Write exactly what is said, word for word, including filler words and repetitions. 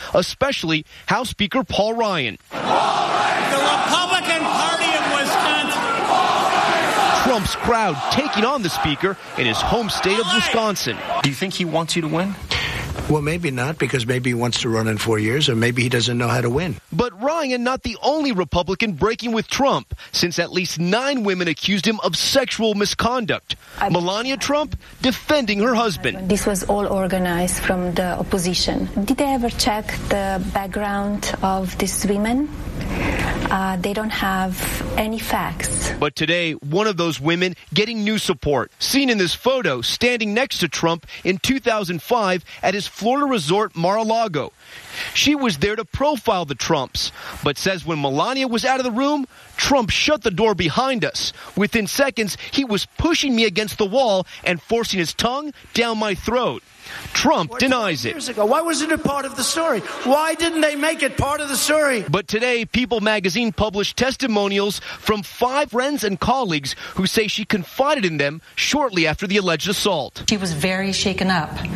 especially House Speaker Paul Ryan. Paul Ryan. The Republican Party of Wisconsin. Trump's crowd taking on the speaker in his home state of Wisconsin. Do you think he wants you to win? Well, maybe not, because maybe he wants to run in four years, or maybe he doesn't know how to win. But Ryan, not the only Republican breaking with Trump, since at least nine women accused him of sexual misconduct. I, Melania Trump defending her husband. This was all organized from the opposition. Did they ever check the background of these women? Uh, they don't have any facts. But today, one of those women getting new support. Seen in this photo, standing next to Trump in two thousand five at his Florida resort Mar-a-Lago. She was there to profile the Trumps, but says when Melania was out of the room, Trump shut the door behind us. Within seconds, he was pushing me against the wall and forcing his tongue down my throat. Trump denies it. Years ago. Why wasn't it part of the story? Why didn't they make it part of the story? But today, People magazine published testimonials from five friends and colleagues who say she confided in them shortly after the alleged assault. She was very shaken up.